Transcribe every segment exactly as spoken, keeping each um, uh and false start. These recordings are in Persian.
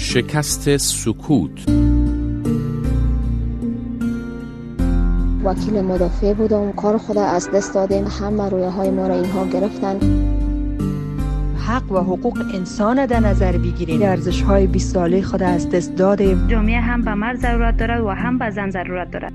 شکست سکوت. وکیل مدافع بودم، کار خود از دست دادیم، همه رویه های ما را اینها گرفتن. حق و حقوق انسان در نظر بگیریم، ارزش های بیست ساله خود از دست دادیم. جامعه هم به مرد ضرورت دارد و هم به زن ضرورت دارد.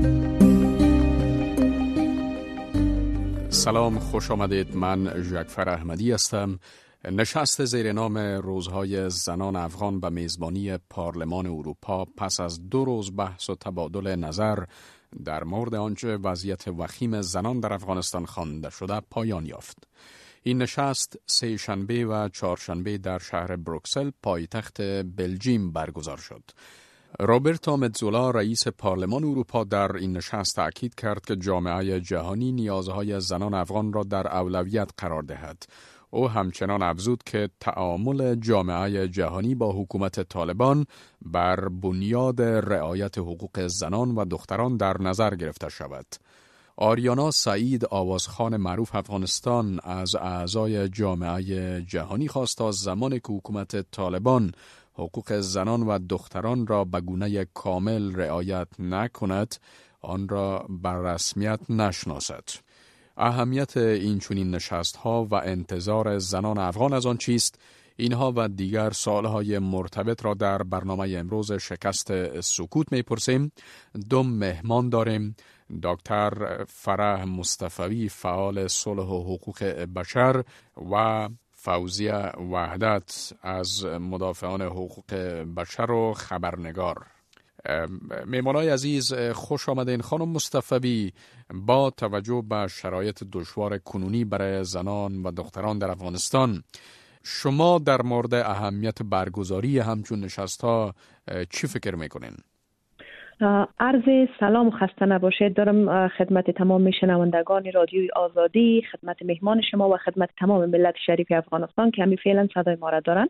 سلام، خوش آمدید. من جعفر احمدی هستم. نشست زیر نام روزهای زنان افغان به میزبانی پارلمان اروپا پس از دو روز بحث و تبادل نظر در مورد آنچه وضعیت وخیم زنان در افغانستان خوانده شده پایان یافت. این نشست سه شنبه و چهارشنبه در شهر بروکسل پایتخت بلژیم برگزار شد. روبرتو متزولا رئیس پارلمان اروپا در این نشست تأکید کرد که جامعه جهانی نیازهای زنان افغان را در اولویت قرار دهد. او همچنان افزود که تعامل جامعه جهانی با حکومت طالبان بر بنیاد رعایت حقوق زنان و دختران در نظر گرفته شود. آریانا سعید، آوازخوان معروف افغانستان، از اعضای جامعه جهانی خواست تا زمانی که حکومت طالبان حقوق زنان و دختران را به گونه کامل رعایت نکند، آن را بر رسمیت نشناسد. اهمیت این چنین نشست‌ها و انتظار زنان افغان از آن چیست؟ اینها و دیگر سوال‌های مرتبط را در برنامه امروز شکست سکوت می‌پرسیم. دو مهمان داریم: دکتر فرح مصطفی، فعال صلح و حقوق بشر، و فوزیه وحدت از مدافعان حقوق بشر و خبرنگار. میمانای عزیز، خوش آمدین. خانم مصطفی، با توجه به شرایط دشوار کنونی برای زنان و دختران در افغانستان، شما در مورد اهمیت برگزاری همچون نشست‌ها چی فکر میکنین؟ عرض سلام و خسته نباشید دارم خدمت تمام شنوندگان رادیوی آزادی، خدمت مهمان شما و خدمت تمام ملت شریف افغانستان که همین فعلا صدای ما را دارن.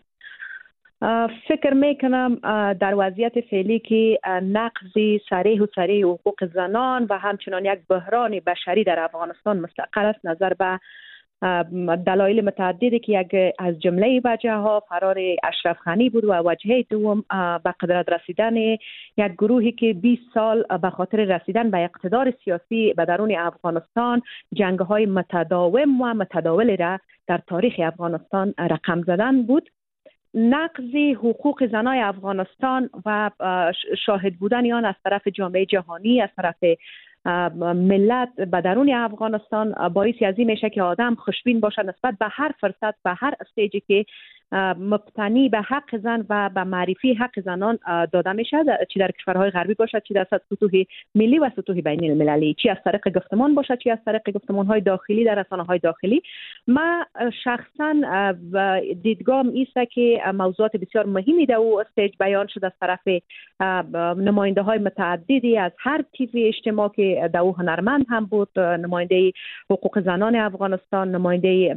فکر میکنم در وضعیت فعلی که نقض صریح و صریح حقوق زنان و همچنان یک بحران بشری در افغانستان مستقر است، نظر به دلایل متعددی که یک از جمله وجه ها فرار اشرف غنی بود و وجه دوم به قدرت رسیدن یک گروهی که بیست سال به خاطر رسیدن به اقتدار سیاسی به درون افغانستان جنگ های متداوم و متداول را در تاریخ افغانستان رقم زدن بود. نقض حقوق زنای افغانستان و شاهد بودن آن از طرف جامعه جهانی، از طرف ملت به درون افغانستان باعث از این میشه که آدم خوشبین باشه نسبت به هر فرصت، به هر استیجی که مبتنی به حق زن و به معرفی حق زنان داده میشه، چی در کشورهای غربی باشد، چی در سطوح ملی و سطوح بین المللی، چی از طریق گفتمان باشد، چی از طریق گفتمان‌های داخلی در رسانه‌های داخلی. من شخصا دیدگاهم ایست که موضوعات بسیار مهمی در او استیج بیان شده از طرف نماینده‌های متعددی از هر طیف اجتماع که در او هنرمند هم بود، نماینده حقوق زنان افغانستان، نماینده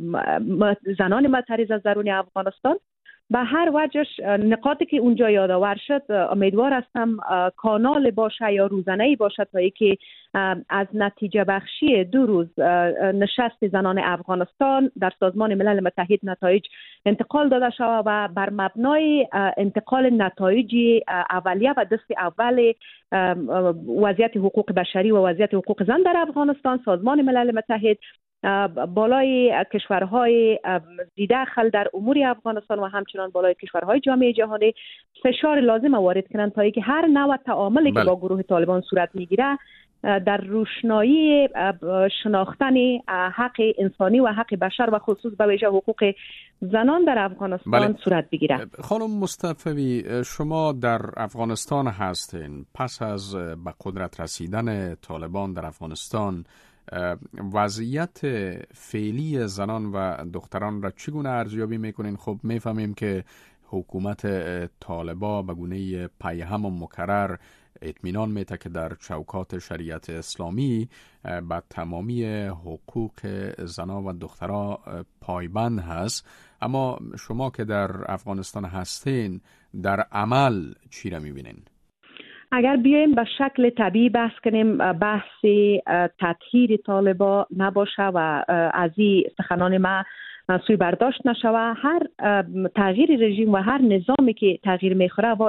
زنان معترض از درون افغانستان. به هر وجهش نقاطی که اونجا یادآور شد، امیدوار هستم کانال باشه یا روزانه‌ای باشه تا اینکه از نتیجه بخشی دو روز نشست زنان افغانستان در سازمان ملل متحد نتایج انتقال داده شود و بر مبنای انتقال نتایج اولیه و دست اول وضعیت حقوق بشری و وضعیت حقوق زن در افغانستان، سازمان ملل متحد بالای کشورهای ذی‌دخل در امور افغانستان و همچنان بالای کشورهای جامعه جهانی فشار لازم وارد کنند تا اینکه هر نوع تعاملی که با گروه طالبان صورت میگیره در روشنایی شناختن حق انسانی و حق بشر و خصوص به ویژه حقوق زنان در افغانستان بله. صورت بگیره. خانم مصطفی، شما در افغانستان هستین. پس از به قدرت رسیدن طالبان در افغانستان، وضعیت فعلی زنان و دختران را چگونه ارزیابی میکنین؟ خب میفهمیم که حکومت طالبا به گونه پیهم و مکرر اطمینان میده که در چوکات شریعت اسلامی به تمامی حقوق زنان و دختران پایبند هست، اما شما که در افغانستان هستین در عمل چی را میبینین؟ اگر بیایم به شکل طبیعی بحث کنیم، بحث تطهیر طالبا نباشه و از این سخنان ما سوی برداشت نشوه. هر تغییر رژیم و هر نظامی که تغییر میخوره و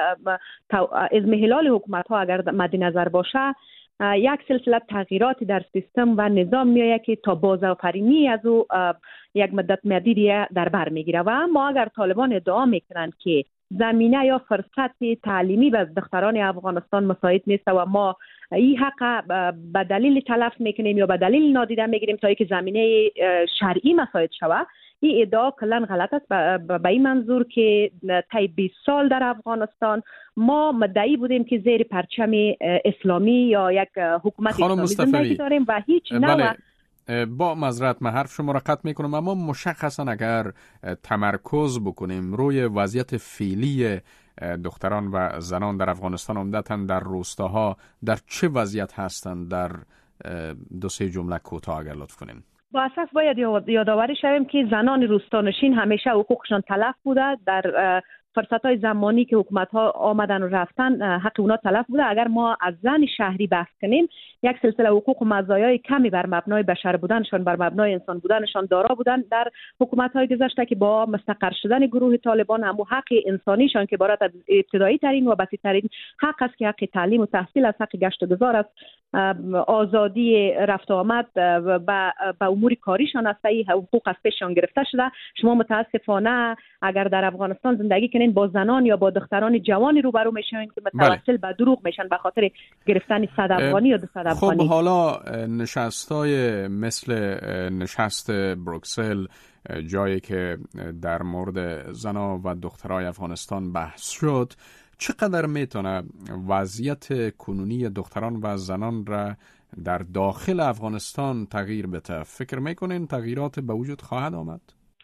از محلال حکومت ها اگر مد نظر باشه یک سلسله تغییراتی در سیستم و نظام میآید که تا بازآفرینی از او یک مدت مدیدی در بر میگیره. و اما اگر طالبان ادعا میکنند که زمینه یا فرصت تعلیمی به دختران افغانستان مساعد نیست و ما این حق به دلیل تلف میکنیم یا به دلیل نادیده میگیریم تا اینکه زمینه شرعی مساعد شود، این ادعا کلا غلط است. به این منظور که طی بیست سال در افغانستان ما مدعی بودیم که زیر پرچم اسلامی یا یک حکومت اسلامی زندگی داریم و هیچ نوع. با معذرت من حرف شما را قطع میکنم، اما مشخصا اگر تمرکز بکنیم روی وضعیت فعلی دختران و زنان در افغانستان، عمدتاً در روستاها، در چه وضعیت هستند؟ در دو سه جمله کوتاه اگر لطف کنین. با اساس باید یادآوری شویم که زنان روستانشین همیشه حقوقشان تلف بوده. در فرصت‌های زمانی که حکومت‌ها آمدن و رفتن حق اونا تلف بوده. اگر ما از زن شهری بحث کنیم، یک سلسله حقوق و مزایای کمی بر مبنای بشر بودنشان، بر مبنای انسان بودنشان دارا بودن در حکومت‌های گذشته که با مستقر شدن گروه طالبان هم حق انسانیشان که عبارت از ابتدایی ترین و بسیط ترین حق است که حق تعلیم و تحصیل است، حق گشت و گذار است، آزادی رفت و آمد و به امور کاریشان است، این حقوق از پیششان گرفته شده. شما متاسفانه اگر در افغانستان زندگی کنین با زنان یا با دختران جوانی روبرو میشین که متوسل به دروغ میشن به خاطر گرفتن صد افغانی یا دو صد افغانی. خب حالا نشستای مثل نشست بروکسل، جایی که در مورد زنا و دخترای افغانستان بحث شد، چقدر میتونه وضعیت کنونی دختران و زنان را در داخل افغانستان تغییر بده؟ فکر میکنین تغییرات به وجود خواهد آمد؟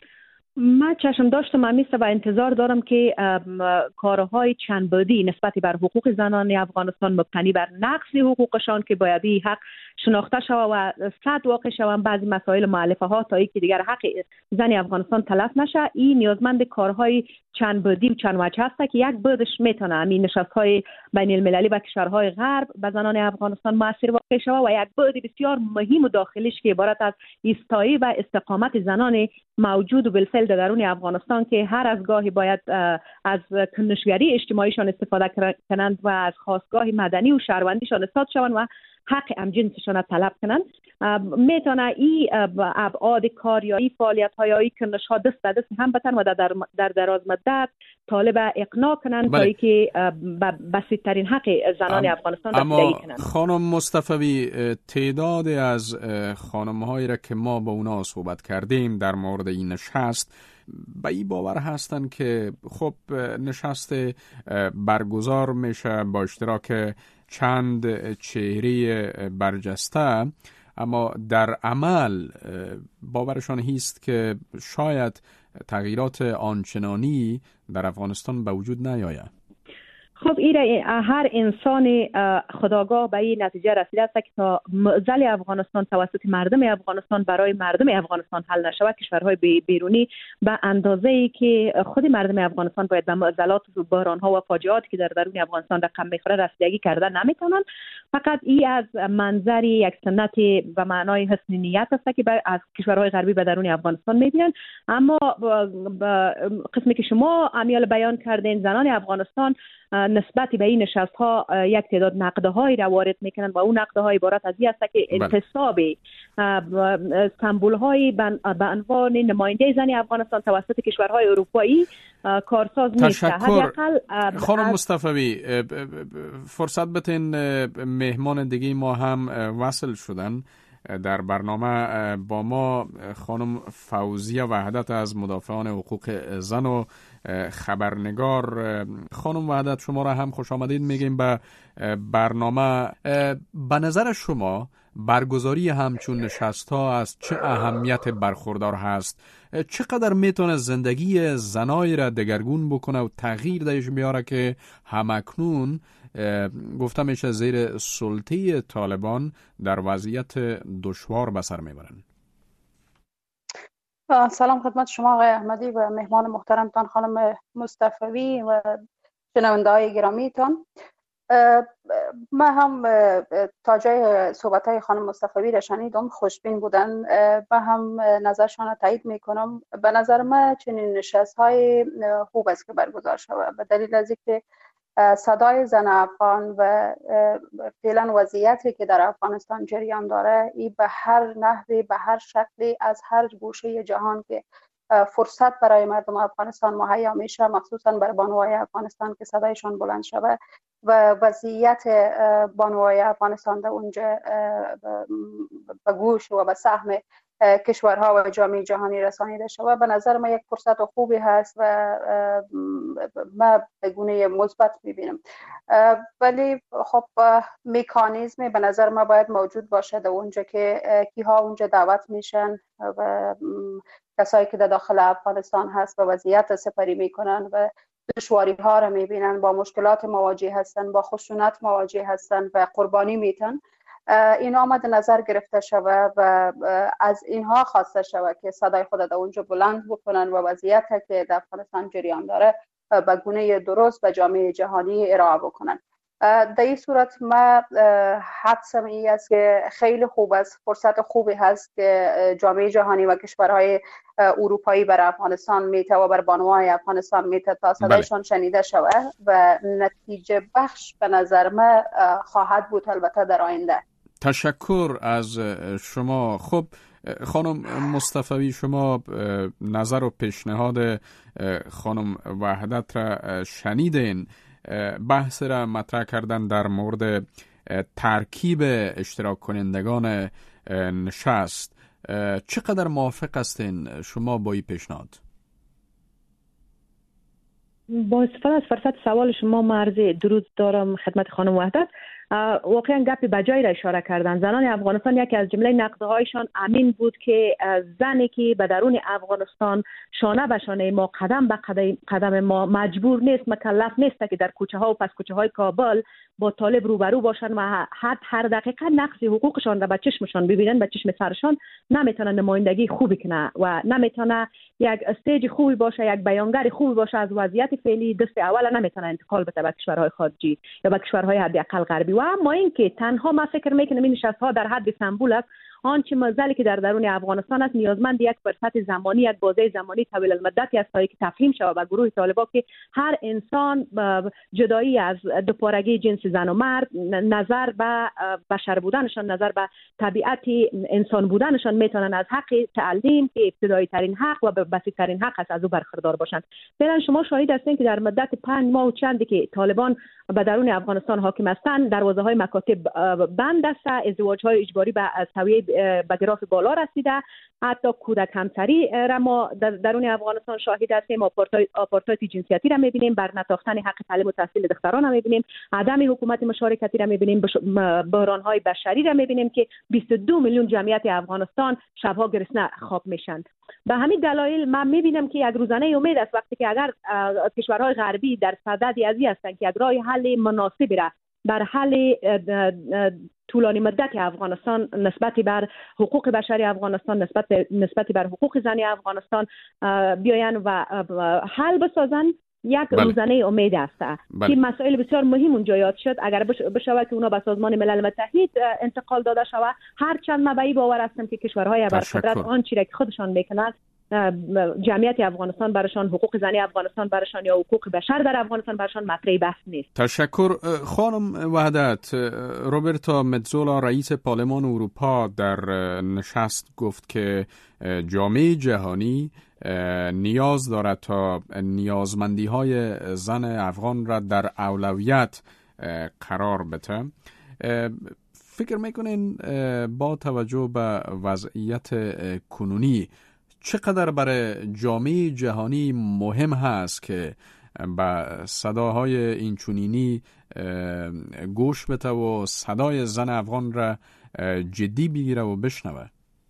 من چشم داشتم همیشه و انتظار دارم که کارهای چند بعدی نسبت بر حقوق زنان افغانستان مبتنی بر نقض حقوقشان که باید این حق شناخته شود و صد واقع شوند بعضی مسائل مؤلفه ها تا اینکه دیگر حق زن افغانستان تلف نشه. این نیازمند کارهای چند بعدی و چند وجه هست که یک بعدش میتونه همین نشست‌های بین المللی و کشورهای غرب به زنان افغانستان موثر واقع شود و یک بعد بسیار مهم و داخلیش که عبارت از ایستایی و استقامت زنان موجود و بالفعل در درون افغانستان که هر از گاهی باید از کنشگری اجتماعیشان استفاده کنند و از خواستگاه مدنی و شهروندیشان استاد شوند و حق همجنسشان طلب کنند. میتونه این ابعاد کار یا این فعالیت های یا این کنش ها دست به دست هم بتن و در در دراز مدت طالب اقناع کنند تا اینکه بسیط ترین حق زنان ام افغانستان رسیدگی کنند. خانم مصطفی، تعداد از خانم هایی را که ما با اونا صحبت کردیم در مورد این نشست به این باور هستند که خب نشست برگزار میشه با اشتراک چند چهره برجسته، اما در عمل باورشان هست که شاید تغییرات آنچنانی در افغانستان به وجود نیاید. خب این هر انسان خودآگاه به این نتیجه رسیده است که تا معضل افغانستان توسط مردم افغانستان برای مردم افغانستان حل نشود، کشورهای بیرونی به اندازه‌ای که خود مردم افغانستان باید به معضلات و بحران‌ها و فاجعاتی که در درون افغانستان رقم می‌خوره رسیدگی کرده نمیتونن. فقط این از منظر یک سنت و معنای حسن نیت است که از کشورهای غربی به درون افغانستان می‌بینن. اما قسمی که شما امیال بیان کردین، زنان افغانستان نسبت به این نشست ها یک تعداد نقده هایی را وارد میکنن و اون نقده های عبارت از این است که انتصاب سمبول های به عنوان نماینده زن افغانستان توسط کشورهای اروپایی کارساز نیست. تشکر. خانم مصطفی، فرصت بتین مهمان دیگه ما هم وصل شدن در برنامه با ما. خانم فوزیه وحدت از مدافعان حقوق زن و خبرنگار. خانم وحدت، شما را هم خوش آمدید میگیم به برنامه. به نظر شما برگزاری همچون نشست ها از چه اهمیت برخوردار هست؟ چقدر میتونه زندگی زنای را دگرگون بکنه و تغییر درش بیاره که همکنون گفتم میشه زیر سلطه طالبان در وضعیت دشوار به سر میبرن؟ سلام خدمت شما آقای احمدی و مهمان محترمتان خانم مصطفی و شنونده های گرامیتان. من هم تا جای صحبت‌های خانم مصطفی را شنیدم، خوشبین بودن. من هم نظرشان را تایید میکنم. به نظر من چنین نشست‌های خوب است که برگزار شود، به دلیل از اینکه صدای زن افغان و فعلا وضعیتی که در افغانستان جریان داره، این به هر نحوی، به هر شکلی، از هر گوشه جهان که فرصت برای مردم افغانستان مهیا میشه، مخصوصا برای بانوای افغانستان که صدایشان بلند شود و وضعیت بانوای افغانستان در اونجا به گوش و به سهم کشورها و جامعه جهانی رسانیده شود، به نظر من یک فرصت خوبی هست و من به گونه مثبت میبینم. ولی خب مکانیزمی به نظر من باید موجود باشه در اونجا که کیها اونجا دعوت میشن و کسایی که در داخل افغانستان هست و وضعیت سپری میکنن و دشواری ها را میبینن، با مشکلات مواجه هستن، با خشونت مواجه هستن و قربانی میتن، اینا آمد نظر گرفته شود و از اینها خواسته شود که صدای خود در اونجا بلند بکنن و وضعیت که در افغانستان جریان داره به گونه درست به جامعه جهانی ارائه بکنن. در این صورت ما حدسم این است که خیلی خوب است، فرصت خوبی هست که جامعه جهانی و کشورهای اروپایی بر افغانستان میته و بر بانوای افغانستان میته تا صدایشان شنیده شود و نتیجه بخش به نظر من خواهد بود البته در آینده. تشکر از شما. خب خانم مصطفی، شما نظر و پیشنهاد خانم وحدت را شنیدین. بحث را مطرح کردن در مورد ترکیب اشتراک کنندگان نشست. چقدر موافق هستین شما با این پیشنهاد؟ با استفاده از فرصت سوال شما مرزی درود دارم خدمت خانم وحدت. واقعا گپی بجایی را اشاره کردن. زنان افغانستان یکی از جمله نقدهایشان امین بود که زنی که به درون افغانستان شانه به شانه ما، قدم به قدم ما، مجبور نیست، مکلف نیست که در کوچه ها و پس کوچه های کابل با طالب روبرو باشن و حد هر دقیقه نقض حقوقشان را به چشمشان ببینن، به چشم سرشان، نمیتونه نمایندگی خوبی کنه و نمیتونه یک استیج خوبی باشه، یک بیانگر خوبی باشه از وضعیت فعلی دست اول نمیتونه انتقال بده به کشورهای خارجی یا به کشورهای حداقل غربی. و اما اینکه تنها ما فکر میکنم این نشست‌ها در حد استانبول است، آنچه مزلی که در درون افغانستان است نیازمند یک فرصت زمانی، یک بازه زمانی طویل المدتی است تا که تفهیم شود به گروه طالبان که هر انسان جدایی از دوپارگی جنس زن و مرد، نظر به بشر بودنشان، نظر به طبیعت انسان بودنشان، میتونن از حق تعلیم که ابتدایی ترین حق و بسیط ترین حق است از او برخوردار باشند. فعلا شما شاهد هستین که در مدت پنج ماه و چندی که طالبان به درون افغانستان حاکم هستند، دروازه های مکاتب بند است، ازدواج های اجباری به سویه به گراف بالا رسیده، حتی کودک همسری را ما در درون افغانستان شاهد هستیم، آپارتاید جنسیتی را میبینیم، برنتاختن حق تعلیم و تحصیل دختران را میبینیم، عدم حکومت مشارکتی را میبینیم، بحران های بشری را میبینیم که بیست و دو میلیون جمعیت افغانستان شبها گرسنه خواب میشند. به همین دلایل من میبینم که یک روزانه امید است وقتی که اگر کشورهای غربی در صدد ازی هستند که یک راه حل مناسبی را بر حل طولانی مدت افغانستان نسبت بر حقوق بشری افغانستان، نسبت نسبت بر حقوق زنی افغانستان بیاین و حل بسازن، یک بله. روزانه امید است بله. که مسائل بسیار مهم اونجا یاد شد. اگر بشود که اونا به سازمان ملل متحد انتقال داده شود، هر چند من به این باور هستم که کشورهای برقدرت آن چیزی که خودشان میکنند، جمعیت افغانستان برشان، حقوق زنی افغانستان برشان یا حقوق بشر در افغانستان برشان مطرح بحث نیست. تشکر خانم وحدت. روبرتا متزولا رئیس پارلمان اروپا در نشست گفت که جامعه جهانی نیاز دارد تا نیازمندی های زن افغان را در اولویت قرار بده. فکر میکنین با توجه به وضعیت کنونی چقدر برای جامعه جهانی مهم هست که به صداهای اینچنینی گوش بده و صدای زن افغان را جدی بگیره و بشنوه؟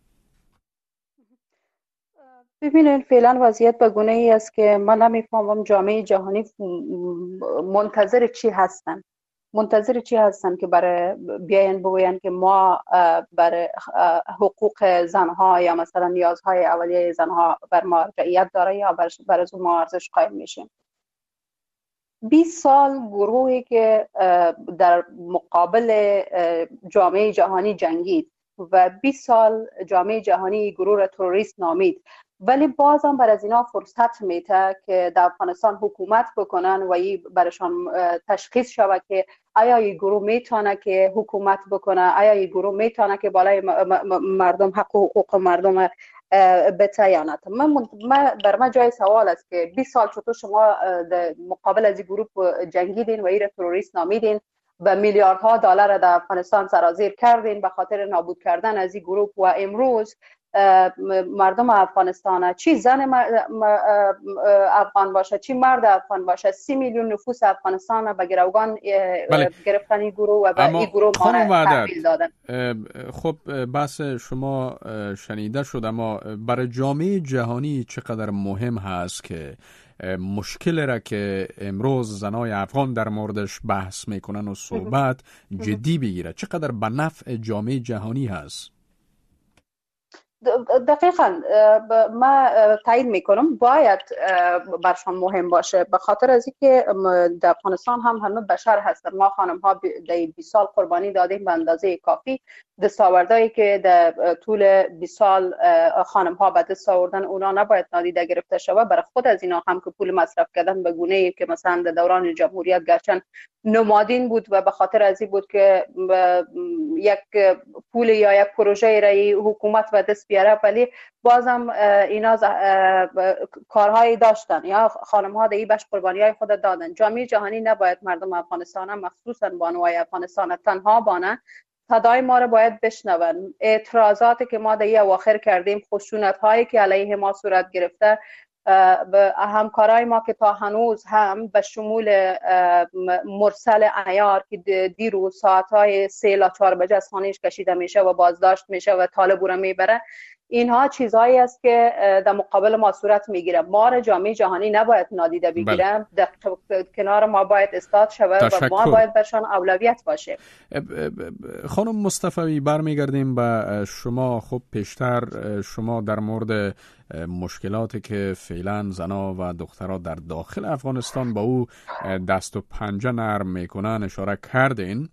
ببینید فعلا وضعیت به گونه ای است که من نمیفهمم جامعه جهانی منتظر چی هستن منتظر چی هستن که برای بیاین بگوین که ما برای حقوق زنها یا مثلا نیازهای اولیه زنها بر ما ارجحیت داره یا بر از ما ارزش قائل میشیم. بیست سال گروهی که در مقابل جامعه جهانی جنگید و بیست سال جامعه جهانی گروه را تروریست نامید، ولی بازم بر از اینا فرصت میته که در افغانستان حکومت بکنن و این برشان تشخیص شود که آیا این گروه میتونه که حکومت بکنه، آیا این گروه میتونه که بالای مردم حق و حقوق مردم بتیاند. من بر من جای سوال است که بیست سال چطور شما مقابل از این گروه جنگیدین و این را تروریست نامیدین و میلیاردها دلار در افغانستان سرازیر کردین به خاطر نابود کردن از این گروه و امروز مردم افغانستان، چی زن افغان باشه چی مرد افغان باشه، سی میلیون نفوس افغانستان به گروگان گرفتن این گروه و به این گروه تحویل دادن. خب بحث شما شنیده شد، اما برای جامعه جهانی چقدر مهم هست که مشکل را که امروز زنای افغان در موردش بحث میکنن و صحبت جدی بگیره؟ چقدر به نفع جامعه جهانی هست؟ دقیقاً ما تایید میکنم باید برشان مهم باشه، به خاطر از اینکه در افغانستان هم همه بشر هستن. ما خانم ها در بیست سال قربانی دادیم به اندازه کافی. دستاوردهایی که در طول بیست سال خانم ها به دست آوردن اونا نباید نادیده گرفته شود. برای خود از اینا هم که پول مصرف کردن به گونه‌ای که مثلا در دوران جمهوریت گرچه نمادین بود و به خاطر از این بود که یک پول یا یک پروژه رای حکومت به دست بیاره، ولی بازم اینا کارهایی داشتن یا خانم ها در بخش قربانی های خود دادن. جامعه جهانی نباید مردم افغانستان مخصوصا بانوای افغانستان تنها بانه، صدای ما رو باید بشنون. اعتراضاتی که ما در این اواخر کردیم، خشونت هایی که علیه ما صورت گرفته، به همکارای ما که تا هنوز هم به شمول مرسل عیار که دیروز ساعتهای سه تا چهار بجه از خانهش کشیده میشه و بازداشت میشه و طالب رو میبره، اینها چیزهایی است که در مقابل ما صورت میگیره. ما را جامعه جهانی نباید نادیده بگیره، در کنار ما باید استاد شود و ما باید برشان اولویت باشه. خانم مصطفی برمیگردیم به شما. خب پیشتر شما در مورد مشکلاتی که فعلا زنا و دخترها در داخل افغانستان با او دست و پنجه نرم میکنن اشاره کردین.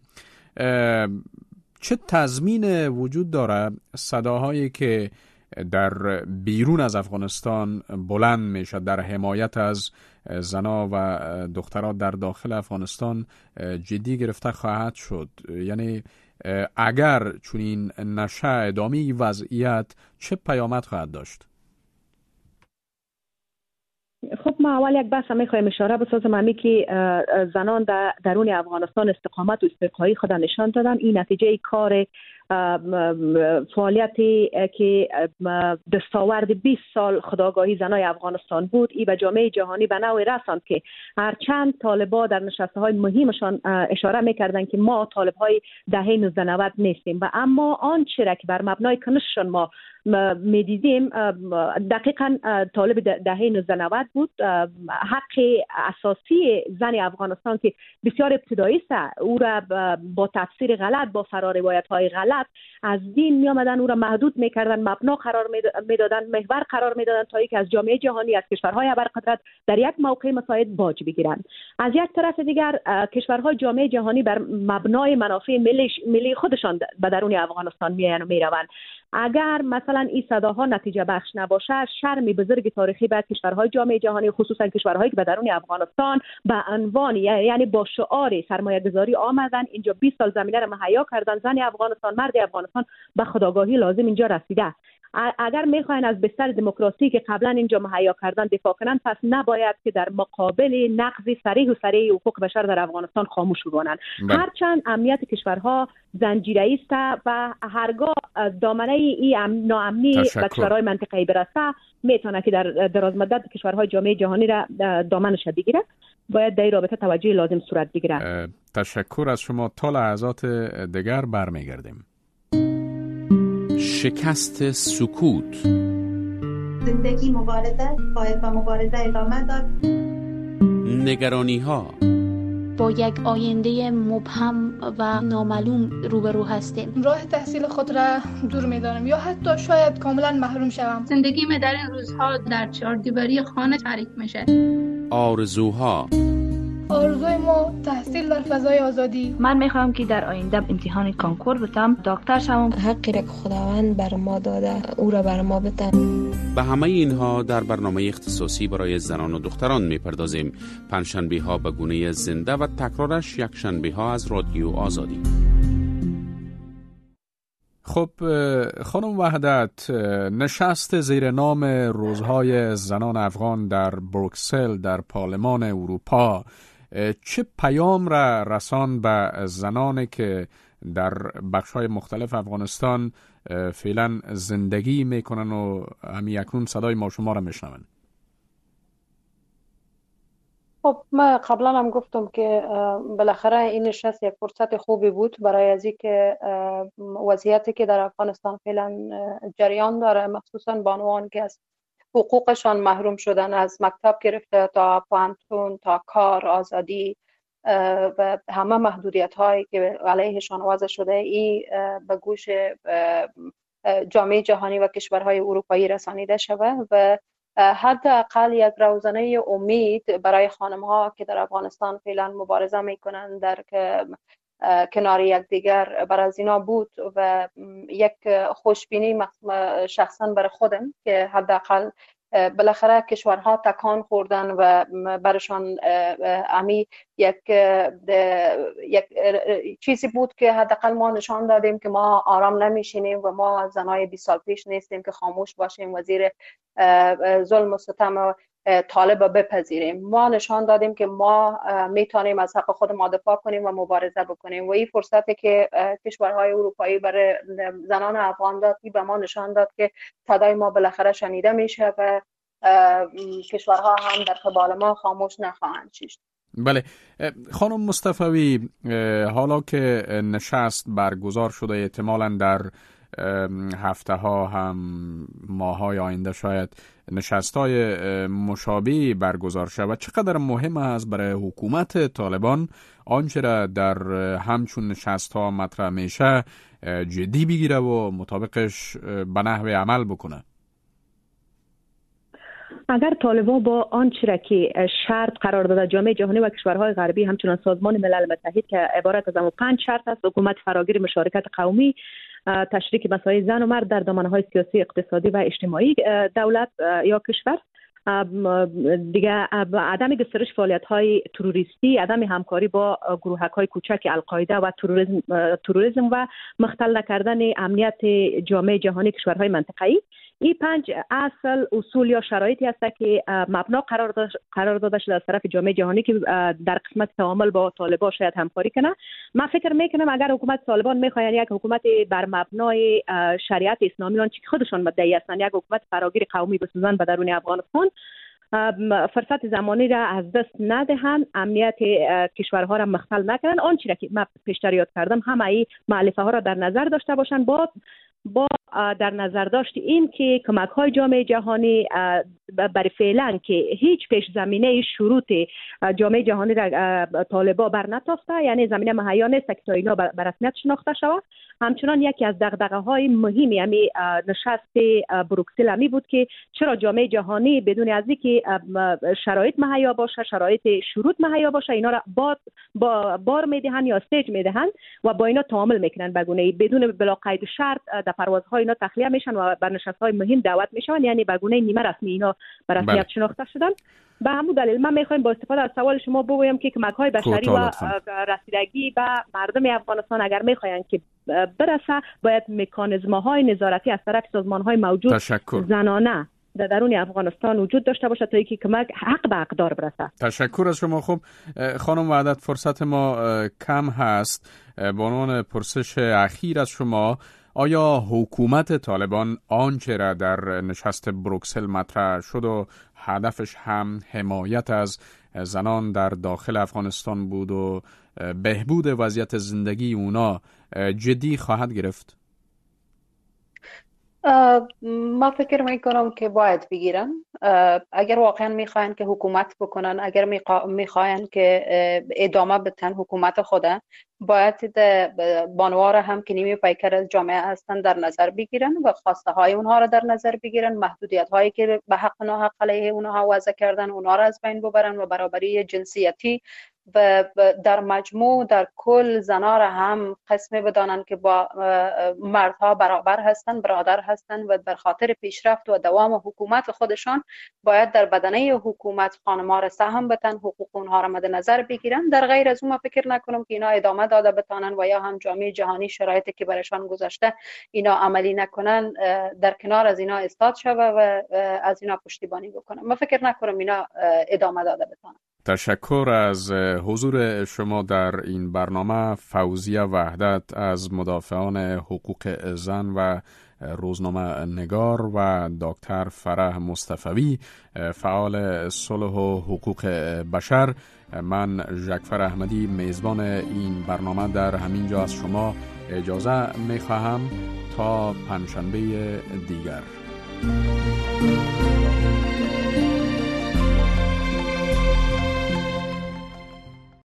چه تضمین وجود داره صداهایی که در بیرون از افغانستان بلند میشه در حمایت از زنا و دخترها در داخل افغانستان جدی گرفته خواهد شد؟ یعنی اگر چنین نشه ادامه وضعیت چه پیامد خواهد داشت؟ خب ما اول یک بحث میخوایم اشاره بسازم همی که زنان در درون افغانستان استقامت و استقلالی خود نشان دادن. این نتیجه کار فعالیتی که دستاورد بیست سال خودآگاهی زنای افغانستان بود، ای به جامعه جهانی به نوعی رساند که هرچند طالبا در نشسته های مهمشان اشاره میکردن که ما طالب های دهه نوزده نود نیستیم و اما آنچه را که بر مبنای کنششان ما میدیدیم دقیقاً طالب دهه نوزده نود بود. حق اساسی زن افغانستان که بسیار ابتدایی است، او را با تفسیر غلط، با فراروایت های غلط از دین می آمدن، او را محدود میکردن، مبنا قرار میدادن، محور قرار میدادن تا اینکه از جامعه جهانی، از کشورهای ابرقدرت در یک موقع مساعد باج بگیرند. از یک طرف دیگر کشورهای جامعه جهانی بر مبنای منافع ملی ملی خودشان به درون افغانستان میآیند و میروند. اگر مثلا این صداها نتیجه بخش نباشه، شرمی بزرگ تاریخی به کشورهای جامعه جهانی، خصوصا کشورهایی که به درون افغانستان به عنوان یعنی با شعار سرمایه گذاری آمدن، اینجا بیست سال زمینه را مهیا کردن. زن افغانستان، مرد افغانستان به خودآگاهی لازم اینجا رسیده. اگر میخواین از بستر دموکراسی که قبلا اینجا مهیا کردن دفاع کنن، پس نباید که در مقابل نقض صریح و صریح حقوق بشر در افغانستان خاموش بمانند. هرچند امنیت کشورها زنجیره است و هرگاه دامنه این ناامنی به کشورهای منطقه‌ای برسه، میتونه که در دراز مدت کشورهای جامعه جهانی را دامنش بگیره. باید در این رابطه توجه لازم صورت بگیره. تشکر از شما. تا لحظات دیگر برمیگردیم. شکست سکوت. زندگی مبارزه، باید با مبارزه ادامه داد. نگرانی ها. با یک آینده مبهم و نامعلوم روبرو هستیم. راه تحصیل خود را دور می‌دانم یا حتی شاید کاملا محروم شوم. زندگی من در این روزها در چهار دیواری خانه تاریک میشه. آرزوها. آرزوی ما تحصیل در فضای آزادی. من میخوام که در آینده امتحان کنکور بتم، دکتر شوم. حقی را که خداوند بر ما داده او را بر ما بده. به همه اینها در برنامه اختصاصی برای زنان و دختران میپردازیم. پنجشنبه ها به گونه زنده و تکرارش یک شنبه ها از رادیو آزادی. خب خانم وحدت، نشست زیر نام روزهای زنان افغان در بروکسل در پارلمان اروپا چه پیام را رسان به زنانی که در بخش‌های مختلف افغانستان فعلا زندگی میکنن و همی اکنون صدای ما شما را میشنون؟ خب من قبلا هم گفتم که بالاخره این نشست یک فرصت خوبی بود برای از اینکه وضعیتی که در افغانستان فعلا جریان داره، مخصوصا بانوان که از حقوقشان محروم شدن، از مکتب گرفته تا پانتون تا کار، آزادی و همه محدودیت هایی که علیهشان وضع شده، ای به گوش جامعه جهانی و کشورهای اروپایی رسانیده شود و حداقل یک روزنه امید برای خانم ها که در افغانستان فعلا مبارزه میکنن در کنار یکدیگر بر از اینا بود و یک خوشبینی شخصا برای خودم که حداقل بالاخره کشورها تکان خوردن و برشان امی یک یک چیزی بود که حداقل ما نشان دادیم که ما آرام نمیشینیم و ما زنای بیست سال پیش نیستیم که خاموش باشیم و زیر ظلم و ستم طالب بپذیریم. ما نشان دادیم که ما میتونیم از حق خود ما دفاع کنیم و مبارزه بکنیم و این فرصتی که کشورهای اروپایی برای زنان افغان داد به ما نشان داد که صدای ما بالاخره شنیده میشه و کشورها هم در قبال ما خاموش نخواهند شد. بله خانم مصطفوی، حالا که نشست برگزار شده احتمالاً در هفته ها هم ماه های آینده شاید نشست های مشابهی برگزار شود، چقدر مهم است برای حکومت طالبان آنچه را در همچون نشست ها مطرح میشه جدی بگیره و مطابقش به نحو عمل بکنه؟ اگر طالبان با آنچه را که شرط قرار داده جامعه جهانی و کشورهای غربی همچنان سازمان ملل متحد که عبارت از همون پنج شرط است، حکومت فراگیر، مشارکت قومی، تشریک مسائل زن و مرد در دامنه‌های سیاسی، اقتصادی و اجتماعی دولت یا کشور، دیگه عدم گسترش فعالیت‌های تروریستی، عدم همکاری با گروهک‌های کوچک القاعده و تروریسم تروریسم و مختل نکردن امنیت جامعه جهانی کشورهای منطقه‌ای. این پنج اصل اصول یا شرایطی است که مبنا قرار قرار داده شده از طرف جامعه جهانی که در قسمت تعامل با طالبان شاید همکاری کنه. من فکر میکنم اگر حکومت طالبان میخواین یک حکومت بر مبنای شریعت اسلامی آنچه که خودشان مدعی هستند یک حکومت فراگیر قومی بسازن به درون افغانستان، فرصت زمانی را از دست ندهند، امنیت کشورها را مختل نکنند، آنچه را که من پیشتر یاد کردم همه ای مؤلفه ها را در نظر داشته باشند، با با در نظر داشت این که کمک های جامعه جهانی برای فعلا که هیچ پیش زمینه شروط جامعه جهانی را طالبان بر نتافته، یعنی زمینه مهیا نیست که تا اینا به رسمیت شناخته شود. همچنان یکی از دغدغه های مهمی همی نشست بروکسل همی بود که چرا جامعه جهانی بدون از اینکه شرایط مهیا باشه، شرایط شروط مهیا باشه، اینا را با بار میدهند یا استیج میدهند و با اینا تعامل میکنن به گونه بدون بلا قید شرط در پروازهای اینا تخلیه میشن و بر نشست‌های مهم دعوت میشن، یعنی به گونه نیمه رسمی اینا به رسمیت شناخته شدن. به همون دلیل من میخوایم با استفاده از سوال شما بگویم که کمک‌های بشری و رسیدگی به مردم افغانستان اگر میخواین که برسه، باید مکانیزم‌های نظارتی از طرف سازمان‌های موجود تشکر. زنانه در درون افغانستان وجود داشته باشه تا اینکه کمک حق به حقدار برسه. تشکر از شما. خب خانم وحدت، فرصت ما کم هست. به عنوان پرسش اخیر از شما، آیا حکومت طالبان آنچه را در نشست بروکسل مطرح شد و هدفش هم حمایت از زنان در داخل افغانستان بود و بهبود وضعیت زندگی اونا جدی خواهد گرفت؟ ما فکر میکنم که باید بگیرن. اگر واقعا میخواین که حکومت بکنن، اگر میخواین که ادامه بدن حکومت خودن، باید بانوار هم که نیمه پیکر از جامعه هستن در نظر بگیرن و خواسته های اونها را در نظر بگیرن، محدودیت هایی که به حق ناحق علیه اونها وضع کردن اونها را از بین ببرن و برابری جنسیتی و در مجموع در کل زنا را هم قسمی بدانند که با مردها برابر هستند، برادر هستند و بر خاطر پیشرفت و دوام حکومت خودشان باید در بدنه حکومت خانم‌ها را سهم بدن، حقوق اونها را مد نظر بگیرن. در غیر از اون ما فکر نکنم که اینا ادامه داده بتانن و یا هم جامعه جهانی شرایطی که برشان گذاشته اینا عملی نکنن در کنار از اینا استاد شوه و از اینا پشتیبانی بکنه. من فکر نکنم اینا ادامه داده بتانن. تشکر از حضور شما در این برنامه. فوزیه وحدت از مدافعان حقوق زن و روزنامه نگار و دکتر فرح مصطفوی فعال صلح و حقوق بشر. من جعفر احمدی میزبان این برنامه در همین جا از شما اجازه میخواهم تا پنجشنبه دیگر.